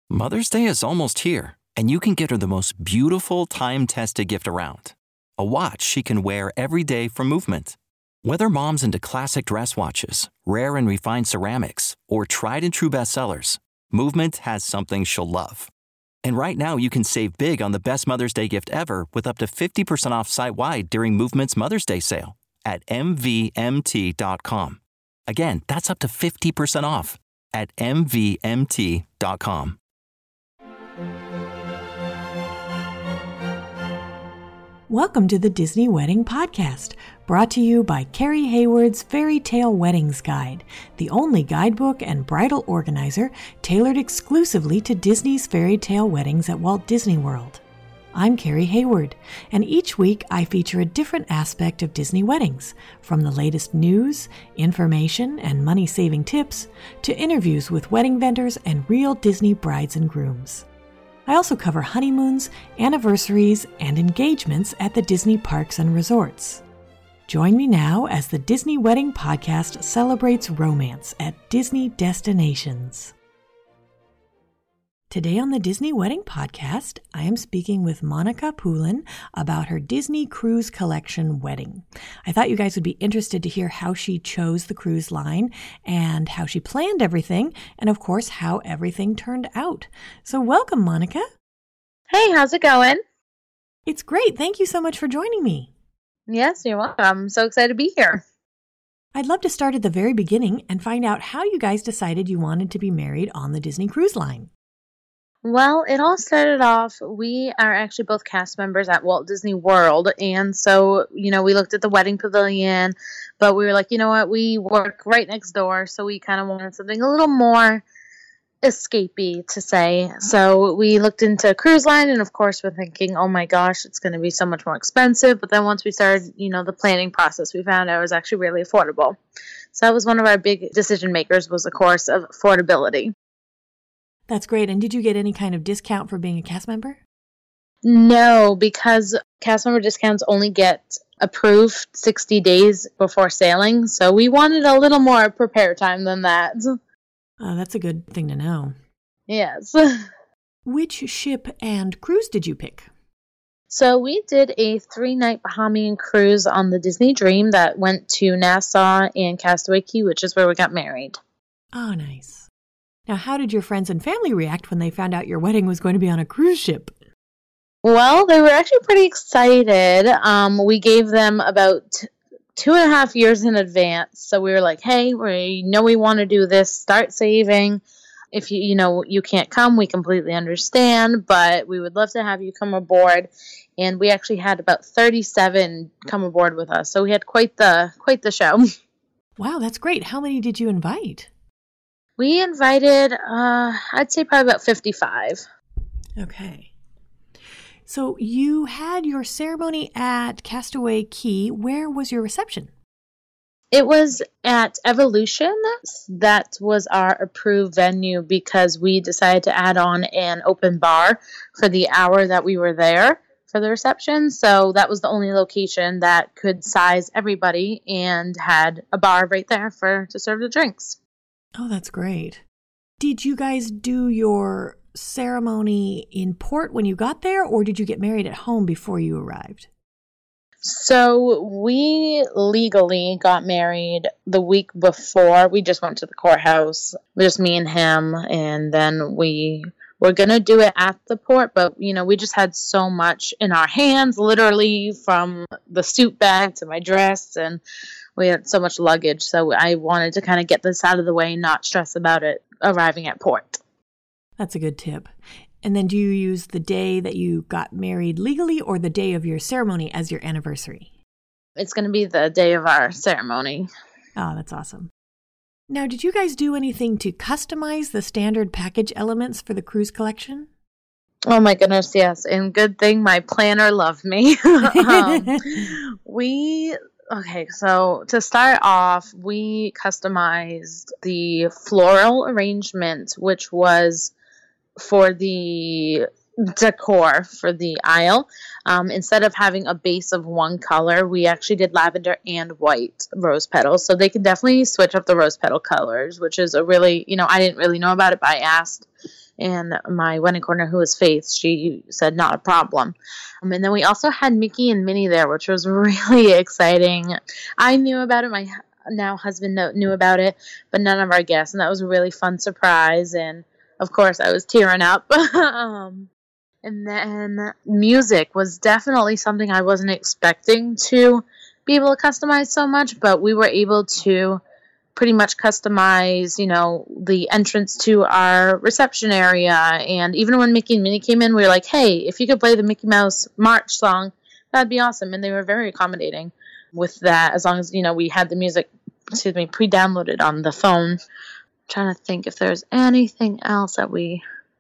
Mother's Day is almost here, and you can get her the most beautiful time-tested gift around. A watch she can wear every day from Movement. Whether mom's into classic dress watches, rare and refined ceramics, or tried and true bestsellers, Movement has something she'll love. And right now you can save big on the best Mother's Day gift ever with up to 50% off site-wide during Movement's Mother's Day sale at MVMT.com. Again, that's up to 50% off at MVMT.com. Welcome to the Disney Wedding Podcast, brought to you by Carrie Hayward's Fairy Tale Weddings Guide, the only guidebook and bridal organizer tailored exclusively to Disney's fairy tale weddings at Walt Disney World. I'm Carrie Hayward, and each week I feature a different aspect of Disney weddings, from the latest news, information, and money-saving tips, to interviews with wedding vendors and real Disney brides and grooms. I also cover honeymoons, anniversaries, and engagements at the Disney parks and resorts. Join me now as the Disney Wedding Podcast celebrates romance at Disney destinations. Today on the Disney Wedding Podcast, I am speaking with Monica Poulin about her Disney Cruise Collection wedding. I thought you guys would be interested to hear how she chose the cruise line and how she planned everything, and of course, how everything turned out. So welcome, Monica. Hey, how's it going? It's great. Thank you so much for joining me. Yes, you're welcome. I'm so excited to be here. I'd love to start at the very beginning and find out how you guys decided you wanted to be married on the Disney Cruise Line. Well, it all started off, we are actually both cast members at Walt Disney World, and so, we looked at the wedding pavilion, but we were like, you know what, we work right next door, so we kind of wanted something a little more escapey to say. So we looked into cruise line, and of course we're thinking, oh my gosh, it's going to be so much more expensive, but then once we started, the planning process, we found out it was actually really affordable. So that was one of our big decision makers, was of course of affordability. That's great. And did you get any kind of discount for being a cast member? No, because cast member discounts only get approved 60 days before sailing. So we wanted a little more prepare time than that. That's a good thing to know. Yes. Which ship and cruise did you pick? So we did a 3-night Bahamian cruise on the Disney Dream that went to Nassau and Castaway Cay, which is where we got married. Oh, nice. Now, how did your friends and family react when they found out your wedding was going to be on a cruise ship? Well, they were actually pretty excited. We gave them about 2.5 years in advance. So we were like, hey, we know we want to do this. Start saving. If you can't come, we completely understand. But we would love to have you come aboard. And we actually had about 37 come aboard with us. So we had quite the show. Wow, that's great. How many did you invite? We invited, I'd say probably about 55. Okay. So you had your ceremony at Castaway Cay. Where was your reception? It was at Evolution. That was our approved venue because we decided to add on an open bar for the hour that we were there for the reception. So that was the only location that could size everybody and had a bar right there to serve the drinks. Oh, that's great. Did you guys do your ceremony in port when you got there, or did you get married at home before you arrived? So we legally got married the week before. We just went to the courthouse, just me and him, and then we were going to do it at the port, but, we just had so much in our hands, literally from the suit bag to my dress, and we had so much luggage, so I wanted to kind of get this out of the way and not stress about it arriving at port. That's a good tip. And then do you use the day that you got married legally or the day of your ceremony as your anniversary? It's going to be the day of our ceremony. Oh, that's awesome. Now, did you guys do anything to customize the standard package elements for the cruise collection? Oh my goodness, yes. And good thing my planner loved me. Okay, so to start off, we customized the floral arrangement, which was for the decor for the aisle. Instead of having a base of one color, we actually did lavender and white rose petals. So they can definitely switch up the rose petal colors, which is a really, I didn't really know about it, but I asked And my wedding coordinator, who was Faith, she said not a problem. And then we also had Mickey and Minnie there, which was really exciting. I knew about it. My now husband knew about it, but none of our guests. And that was a really fun surprise. And of course, I was tearing up. And then music was definitely something I wasn't expecting to be able to customize so much, but we were able to pretty much customize, the entrance to our reception area. And even when Mickey and Minnie came in, we were like, hey, if you could play the Mickey Mouse March song, that'd be awesome. And they were very accommodating with that, as long as, we had the music, pre-downloaded on the phone. I'm trying to think if there's anything else that we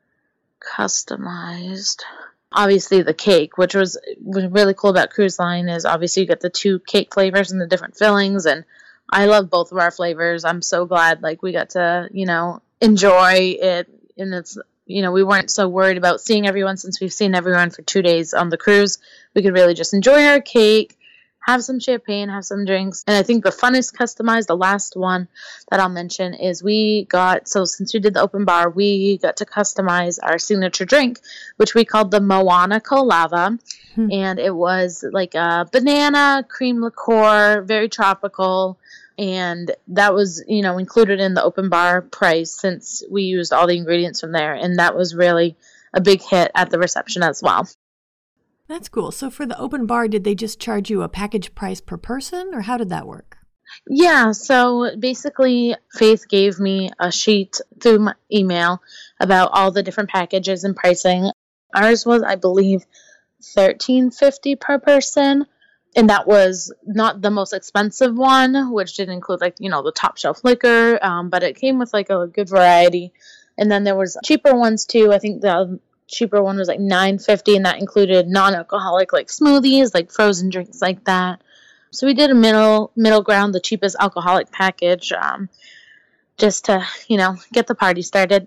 customized. Obviously the cake, which was really cool about Cruise Line, is obviously you get the 2 cake flavors and the different fillings, and I love both of our flavors. I'm so glad we got to, enjoy it. And it's, we weren't so worried about seeing everyone, since we've seen everyone for 2 days on the cruise. We could really just enjoy our cake, have some champagne, have some drinks. And I think the funnest customized, the last one that I'll mention, is since we did the open bar, we got to customize our signature drink, which we called the Moana Colava. And it was like a banana cream liqueur, very tropical. And that was, included in the open bar price, since we used all the ingredients from there. And that was really a big hit at the reception as well. That's cool. So for the open bar, did they just charge you a package price per person, or how did that work? Yeah, so basically Faith gave me a sheet through my email about all the different packages and pricing. Ours was, I believe, $13.50 per person. And that was not the most expensive one, which did include the top shelf liquor, but it came with a good variety. And then there was cheaper ones too. I think the cheaper one was $9.50, and that included non-alcoholic smoothies, frozen drinks like that. So we did a middle ground, the cheapest alcoholic package, just to get the party started.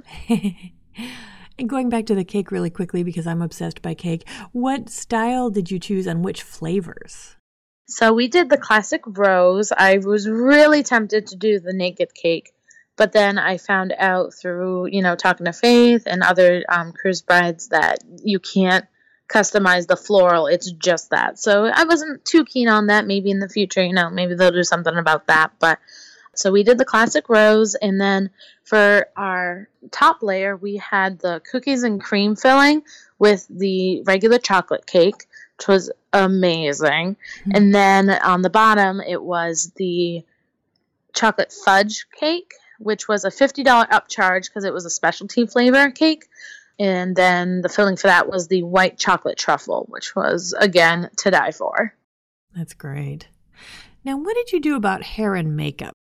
And going back to the cake really quickly, because I'm obsessed by cake, what style did you choose and which flavors? So we did the classic rose. I was really tempted to do the naked cake, but then I found out through, talking to Faith and other cruise brides that you can't customize the floral. It's just that. So I wasn't too keen on that. Maybe in the future, maybe they'll do something about that. But so we did the classic rose, and then for our top layer, we had the cookies and cream filling with the regular chocolate cake, which was amazing. Mm-hmm. And then on the bottom, it was the chocolate fudge cake, which was a $50 upcharge because it was a specialty flavor cake. And then the filling for that was the white chocolate truffle, which was, again, to die for. That's great. Now, what did you do about hair and makeup?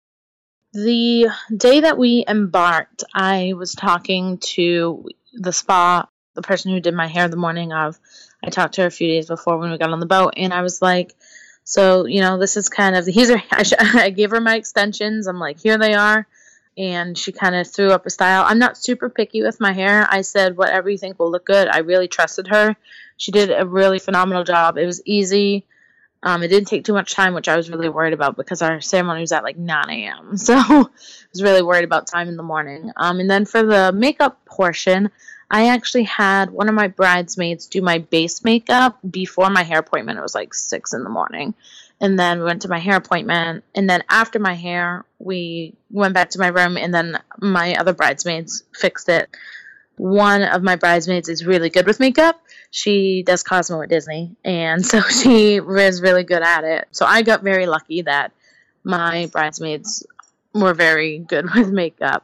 The day that we embarked, I was talking to the spa, the person who did my hair the morning of. I talked to her a few days before when we got on the boat, and I was like, so, this is kind of, I gave her my extensions. I'm like, here they are. And she kind of threw up a style. I'm not super picky with my hair. I said, whatever you think will look good. I really trusted her. She did a really phenomenal job. It was easy. It didn't take too much time, which I was really worried about because our ceremony was at 9 a.m. So I was really worried about time in the morning. And then for the makeup portion, I actually had one of my bridesmaids do my base makeup before my hair appointment. It was 6 in the morning. And then we went to my hair appointment. And then after my hair, we went back to my room, and then my other bridesmaids fixed it. One of my bridesmaids is really good with makeup. She does Cosmo at Disney, and so she is really good at it. So I got very lucky that my bridesmaids were very good with makeup.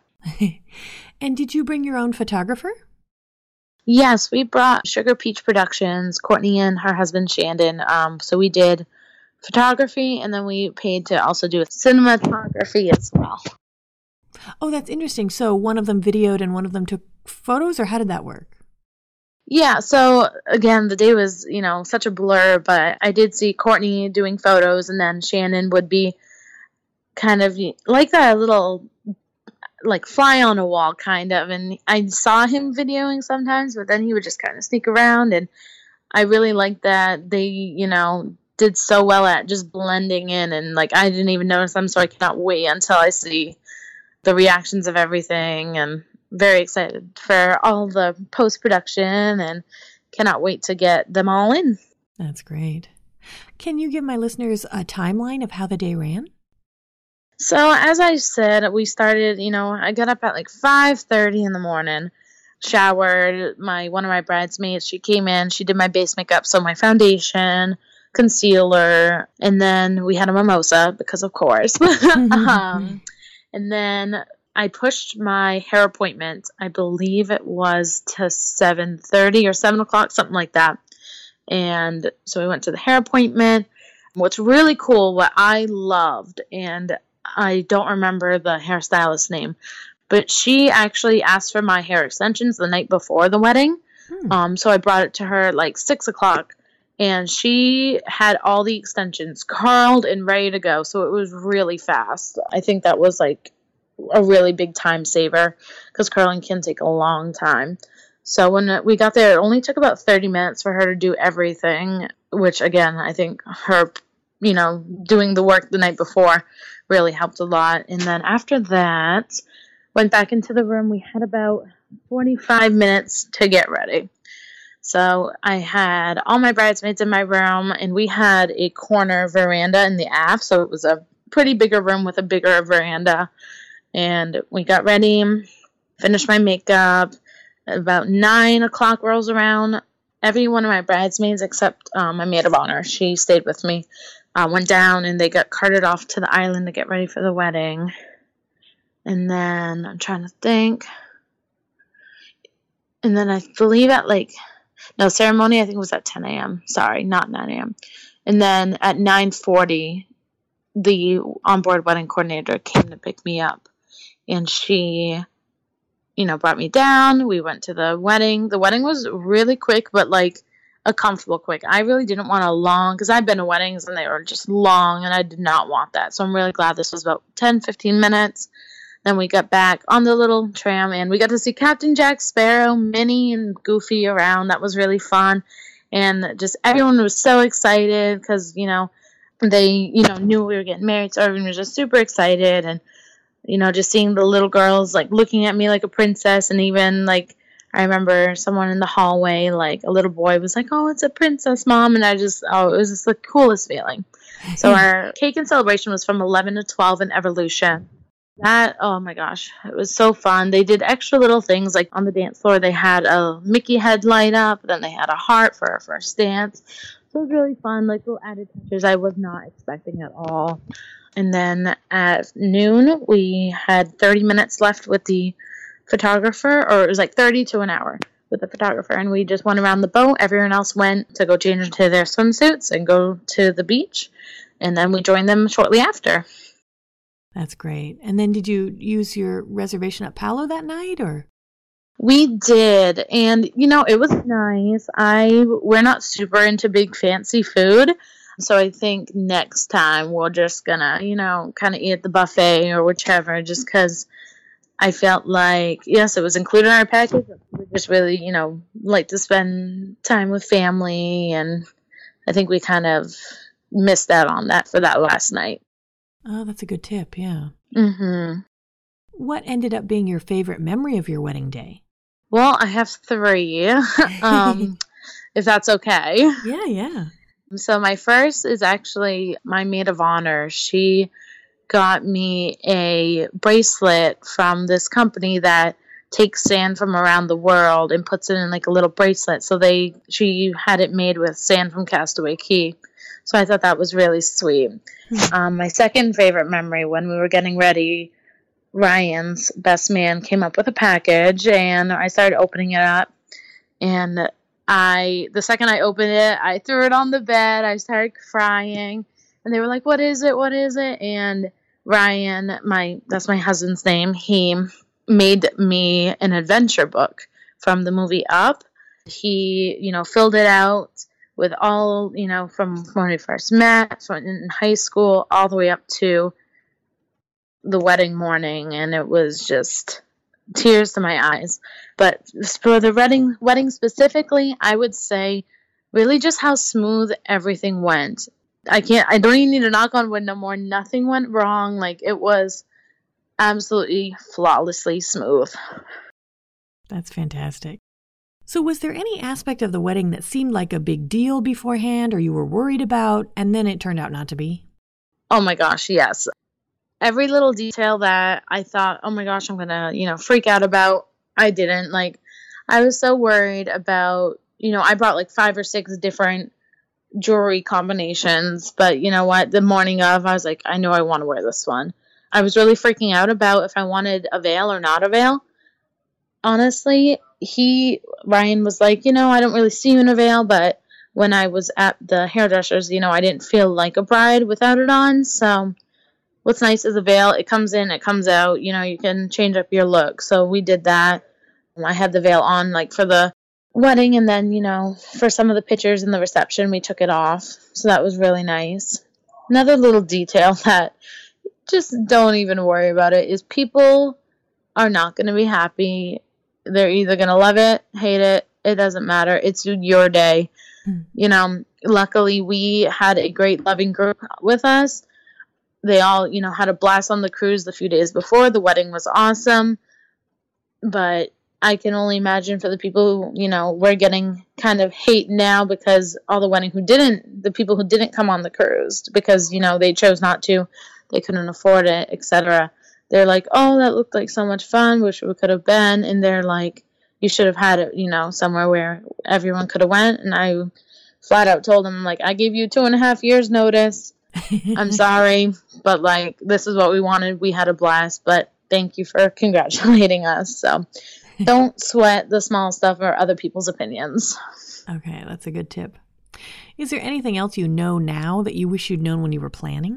And did you bring your own photographer? Yes, we brought Sugar Peach Productions, Courtney and her husband Shandon. So we did photography, and then we paid to also do cinematography as well. Oh, that's interesting. So one of them videoed and one of them took photos, or how did that work? Yeah, so again, the day was, such a blur, but I did see Courtney doing photos, and then Shannon would be kind of like that little, fly on a wall kind of, and I saw him videoing sometimes, but then he would just kind of sneak around, and I really liked that they, did so well at just blending in, and I didn't even notice them, so I cannot wait until I see the reactions of everything. And very excited for all the post-production and cannot wait to get them all in. That's great. Can you give my listeners a timeline of how the day ran? So as I said, we started, I got up at like 5:30 in the morning, showered. One of my bridesmaids, she came in, she did my base makeup, so my foundation, concealer, and then we had a mimosa because of course. And then I pushed my hair appointment, I believe it was to 7:30 or 7 o'clock, something like that. And so we went to the hair appointment. What's really cool, what I loved, and I don't remember the hairstylist's name, but she actually asked for my hair extensions the night before the wedding. So I brought it to her at like 6 o'clock, and she had all the extensions curled and ready to go. So it was really fast. I think that was like a really big time saver because curling can take a long time. So when we got there, it only took about 30 minutes for her to do everything, which again, I think her, doing the work the night before really helped a lot. And then after that, went back into the room. We had about 45 minutes to get ready. So I had all my bridesmaids in my room, and we had a corner veranda in the aft. So it was a pretty bigger room with a bigger veranda. And we got ready, finished my makeup. About 9 o'clock rolls around. Every one of my bridesmaids, except my maid of honor, she stayed with me, went down, and they got carted off to the island to get ready for the wedding. And then I'm trying to think. And then I believe ceremony I think was at 10 a.m. Sorry, not 9 a.m. And then at 9:40, the onboard wedding coordinator came to pick me up, and she brought me down. We went to the wedding. The wedding was really quick, but like a comfortable quick. I really didn't want a long, because I've been to weddings and they were just long, and I did not want that. So I'm really glad this was about 10-15 minutes. Then we got back on the little tram, and we got to see Captain Jack Sparrow, Minnie, and Goofy around. That was really fun. And just everyone was so excited because, they, knew we were getting married. So everyone was just super excited. And just seeing the little girls, like, looking at me like a princess. And even, like, I remember someone in the hallway, like, a little boy was like, "Oh, it's a princess, Mom." And it was just the coolest feeling. So our cake and celebration was from 11 to 12 in Evolution. That, oh my gosh, it was so fun. They did extra little things, like on the dance floor, they had a Mickey head light up, then they had a heart for our first dance. So it was really fun, like little added touches I was not expecting at all. And then at noon, we had 30 minutes left with the photographer, or it was like 30 to an hour with the photographer. And we just went around the boat. Everyone else went to go change into their swimsuits and go to the beach. And then we joined them shortly after. That's great. And then did you use your reservation at Palo that night, or? We did. And, it was nice. We're not super into big fancy food. So I think next time we're just gonna, kind of eat at the buffet or whichever, just because I felt like, yes, it was included in our package. We just really, like to spend time with family. And I think we kind of missed out on that for that last night. Oh, that's a good tip, yeah. Mm-hmm. What ended up being your favorite memory of your wedding day? Well, I have 3, if that's okay. Yeah. So my first is actually my maid of honor. She got me a bracelet from this company that takes sand from around the world and puts it in like a little bracelet. So she had it made with sand from Castaway Cay. So I thought that was really sweet. My second favorite memory, when we were getting ready, Ryan's best man came up with a package, and I started opening it up. And the second I opened it, I threw it on the bed. I started crying, and they were like, "What is it? What is it?" And Ryan, that's my husband's name, he made me an adventure book from the movie Up. He, filled it out with all, from when we first met, from in high school, all the way up to the wedding morning. And it was just tears to my eyes. But for the wedding specifically, I would say really just how smooth everything went. I don't even need to knock on wood no more. Nothing went wrong. Like, it was absolutely flawlessly smooth. That's fantastic. So was there any aspect of the wedding that seemed like a big deal beforehand or you were worried about, and then it turned out not to be? Oh my gosh, yes. Every little detail that I thought, oh my gosh, I'm going to, freak out about, I didn't. Like, I was so worried about, I brought like 5 or 6 different jewelry combinations, but you know what? The morning of, I was like, I know I want to wear this one. I was really freaking out about if I wanted a veil or not a veil. Honestly, Ryan was like, I don't really see you in a veil, but when I was at the hairdresser's, I didn't feel like a bride without it on. So what's nice is a veil. It comes in, it comes out, you can change up your look. So we did that. I had the veil on like for the wedding, and then, for some of the pictures in the reception, we took it off. So that was really nice. Another little detail that just don't even worry about it is people are not going to be happy. They're either going to love it, hate it. It doesn't matter. It's your day. Luckily we had a great loving group with us. They all, had a blast on the cruise the few days before. The wedding was awesome. But I can only imagine for the people who, we're getting kind of hate now because all the people who didn't come on the cruise because, they chose not to, they couldn't afford it, etc. They're like, oh, that looked like so much fun, wish we could have been. And they're like, you should have had it, somewhere where everyone could have went. And I flat out told them, like, I gave you 2.5 years notice. I'm sorry, but like, this is what we wanted. We had a blast, but thank you for congratulating us. So don't sweat the small stuff or other people's opinions. Okay, that's a good tip. Is there anything else you know now that you wish you'd known when you were planning?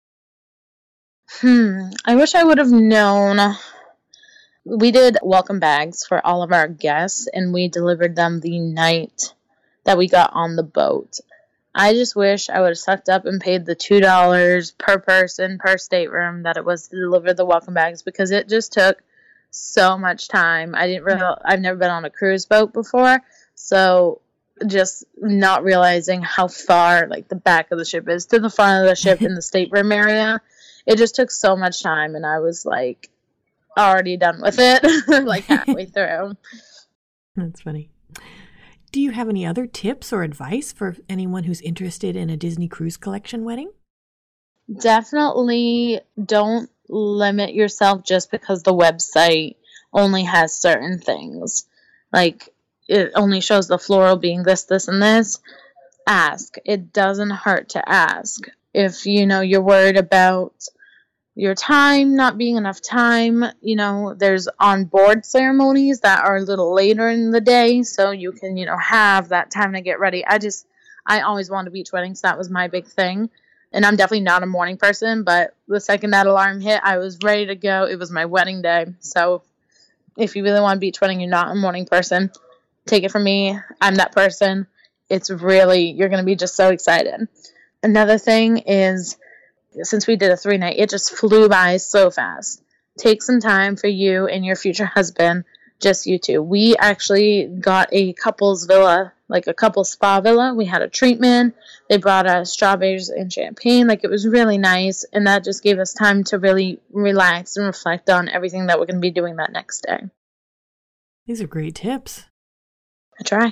I wish I would have known. We did welcome bags for all of our guests, and we delivered them the night that we got on the boat. I just wish I would have sucked up and paid the $2 per person per stateroom that it was to deliver the welcome bags, because it just took so much time. I've never been on a cruise boat before, so just not realizing how far like the back of the ship is to the front of the ship in the stateroom area. It just took so much time, and I was like already done with it, like halfway through. That's funny. Do you have any other tips or advice for anyone who's interested in a Disney Cruise Collection wedding? Definitely don't limit yourself just because the website only has certain things. Like, it only shows the floral being this, this, and this. Ask. It doesn't hurt to ask. If, you're worried about your time not being enough time, there's on-board ceremonies that are a little later in the day, so you can, have that time to get ready. I always wanted a beach wedding, so that was my big thing. And I'm definitely not a morning person, but the second that alarm hit, I was ready to go. It was my wedding day. So if you really want a beach wedding, you're not a morning person, take it from me. I'm that person. You're going to be just so excited. Another thing is, since we did a 3-night, it just flew by so fast. Take some time for you and your future husband, just you two. We actually got a couple's villa, like a couple spa villa. We had a treatment. They brought us strawberries and champagne. Like, it was really nice, and that just gave us time to really relax and reflect on everything that we're going to be doing that next day. These are great tips. I try.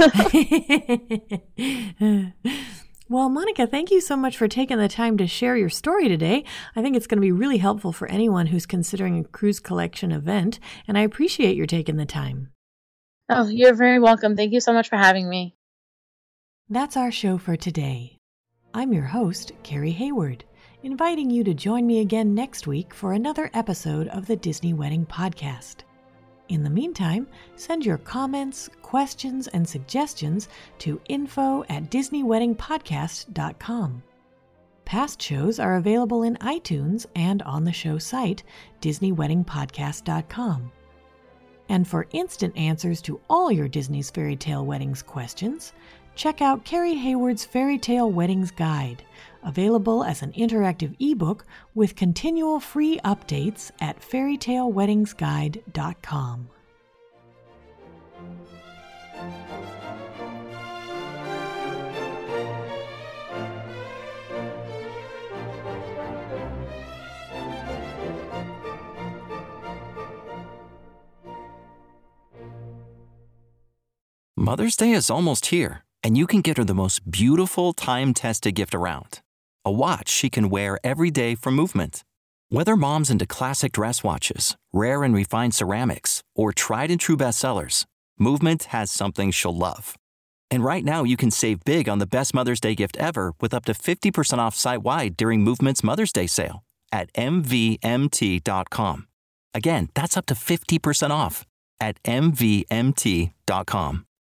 Well, Monica, thank you so much for taking the time to share your story today. I think it's going to be really helpful for anyone who's considering a cruise collection event, and I appreciate your taking the time. Oh, you're very welcome. Thank you so much for having me. That's our show for today. I'm your host, Carrie Hayward, inviting you to join me again next week for another episode of the Disney Wedding Podcast. In the meantime, send your comments, questions, and suggestions to info@DisneyWeddingPodcast.com. Past shows are available in iTunes and on the show site, DisneyWeddingPodcast.com. And for instant answers to all your Disney's Fairy Tale Weddings questions, check out Carrie Hayward's Fairy Tale Weddings Guide, available as an interactive ebook with continual free updates at fairytaleweddingsguide.com. Mother's Day is almost here, and you can get her the most beautiful time-tested gift around. A watch she can wear every day from Movement. Whether mom's into classic dress watches, rare and refined ceramics, or tried and true bestsellers, Movement has something she'll love. And right now you can save big on the best Mother's Day gift ever with up to 50% off site-wide during Movement's Mother's Day sale at MVMT.com. Again, that's up to 50% off at MVMT.com.